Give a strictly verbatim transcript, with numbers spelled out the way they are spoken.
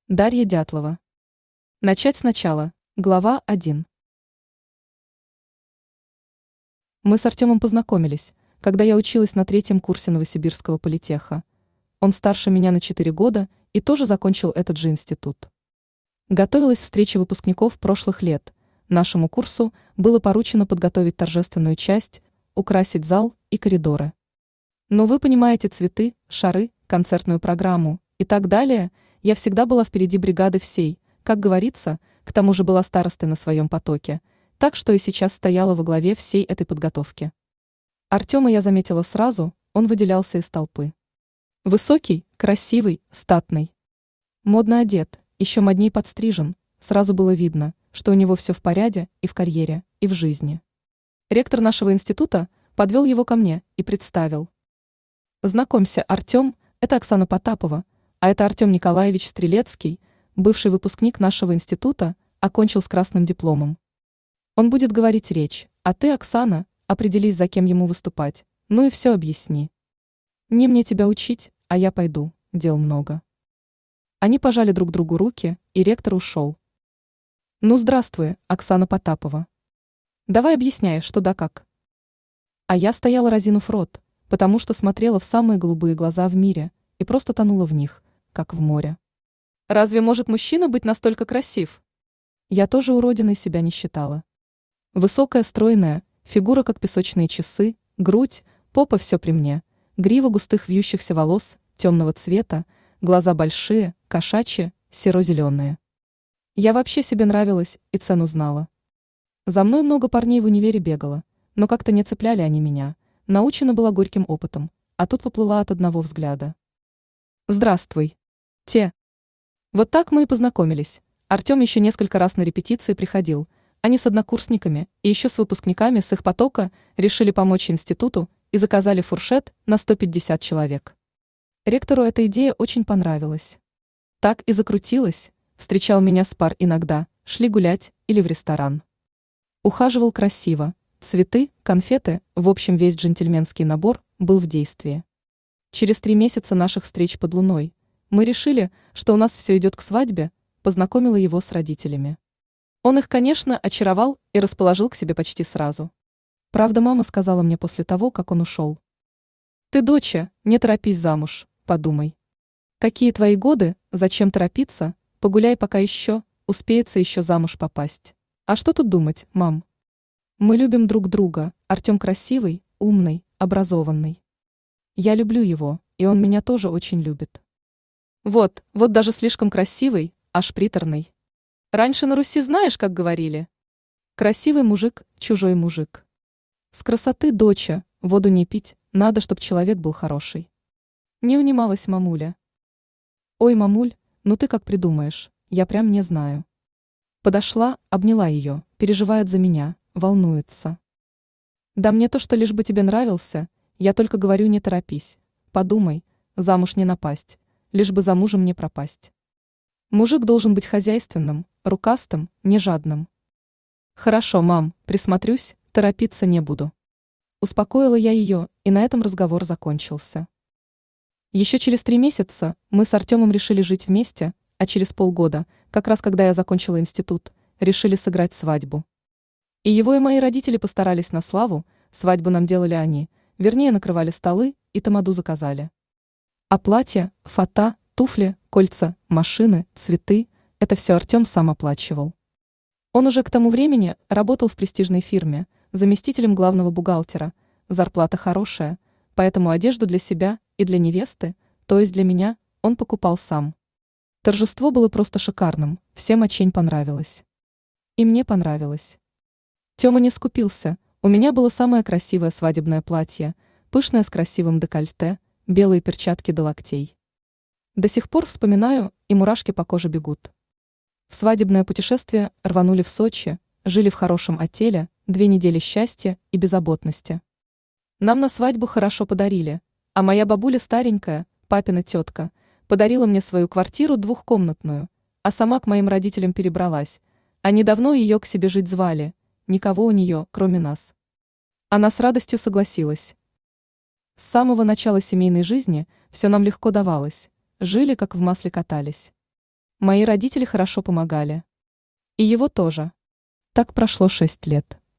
Дарья Дятлова. Начать сначала. Глава один. Мы с Артемом познакомились, когда я училась на третьем курсе Новосибирского политеха. Он старше меня на четыре года и тоже закончил этот же институт. Готовилась встреча выпускников прошлых лет. Нашему курсу было поручено подготовить торжественную часть, украсить зал и коридоры. Но вы понимаете, цветы, шары, концертную программу и так далее. Я всегда была впереди бригады всей, как говорится, к тому же была старостой на своем потоке, так что и сейчас стояла во главе всей этой подготовки. Артема я заметила сразу, он выделялся из толпы. Высокий, красивый, статный. Модно одет, еще модней подстрижен, сразу было видно, что у него все в порядке и в карьере, и в жизни. Ректор нашего института подвел его ко мне и представил. Знакомься, Артем, это Оксана Потапова, а это Артем Николаевич Стрелецкий, бывший выпускник нашего института, окончил с красным дипломом. Он будет говорить речь, а ты, Оксана, определись, за кем ему выступать, ну и все объясни. Не мне тебя учить, а я пойду, дел много. Они пожали друг другу руки, и ректор ушел. Ну здравствуй, Оксана Потапова. Давай объясняй, что да как. А я стояла разинув рот, потому что смотрела в самые голубые глаза в мире и просто тонула в них, как в море. Разве может мужчина быть настолько красив? Я тоже уродиной себя не считала. Высокая, стройная, фигура как песочные часы, грудь, попа все при мне, грива густых вьющихся волос, темного цвета, глаза большие, кошачьи, серо-зеленые. Я вообще себе нравилась и цену знала. За мной много парней в универе бегало, но как-то не цепляли они меня, научена была горьким опытом, а тут поплыла от одного взгляда. Здравствуй. Те. Вот так мы и познакомились. Артем еще несколько раз на репетиции приходил. Они с однокурсниками и еще с выпускниками с их потока решили помочь институту и заказали фуршет на сто пятьдесят человек. Ректору эта идея очень понравилась. Так и закрутилась. Встречал меня с пар иногда, шли гулять или в ресторан. Ухаживал красиво. Цветы, конфеты, в общем весь джентльменский набор был в действии. Через три месяца наших встреч под луной мы решили, что у нас все идет к свадьбе, познакомила его с родителями. Он их, конечно, очаровал и расположил к себе почти сразу. Правда, мама сказала мне после того, как он ушел. Ты, доча, не торопись замуж, подумай. Какие твои годы, зачем торопиться, погуляй пока еще, успеется еще замуж попасть. А что тут думать, мам? Мы любим друг друга, Артем красивый, умный, образованный. Я люблю его, и он меня тоже очень любит. Вот, вот даже слишком красивый, аж приторный. Раньше на Руси знаешь, как говорили? Красивый мужик, чужой мужик. С красоты, доча, воду не пить, надо, чтоб человек был хороший. Не унималась мамуля. Ой, мамуль, ну ты как придумаешь, я прям не знаю. Подошла, обняла ее, переживает за меня, волнуется. Да мне то, что лишь бы тебе нравился, я только говорю, не торопись, подумай, замуж не напасть, лишь бы за мужем не пропасть. Мужик должен быть хозяйственным, рукастым, не жадным. Хорошо, мам, присмотрюсь, торопиться не буду. Успокоила я ее, и на этом разговор закончился. Еще через три месяца мы с Артемом решили жить вместе, а через полгода, как раз когда я закончила институт, решили сыграть свадьбу. И его, и мои родители постарались на славу, свадьбу нам делали они, вернее накрывали столы и тамаду заказали. А платья, фата, туфли, кольца, машины, цветы – это все Артем сам оплачивал. Он уже к тому времени работал в престижной фирме, заместителем главного бухгалтера, зарплата хорошая, поэтому одежду для себя и для невесты, то есть для меня, он покупал сам. Торжество было просто шикарным, всем очень понравилось. И мне понравилось. Тёма не скупился, у меня было самое красивое свадебное платье, пышное с красивым декольте, белые перчатки до локтей. До сих пор вспоминаю, и мурашки по коже бегут. В свадебное путешествие рванули в Сочи, жили в хорошем отеле, две недели счастья и беззаботности. Нам на свадьбу хорошо подарили, а моя бабуля старенькая, папина тетка, подарила мне свою квартиру двухкомнатную, а сама к моим родителям перебралась. Они давно ее к себе жить звали, никого у нее, кроме нас. Она с радостью согласилась. С самого начала семейной жизни все нам легко давалось, жили как в масле катались. Мои родители хорошо помогали. И его тоже. Так прошло шесть лет.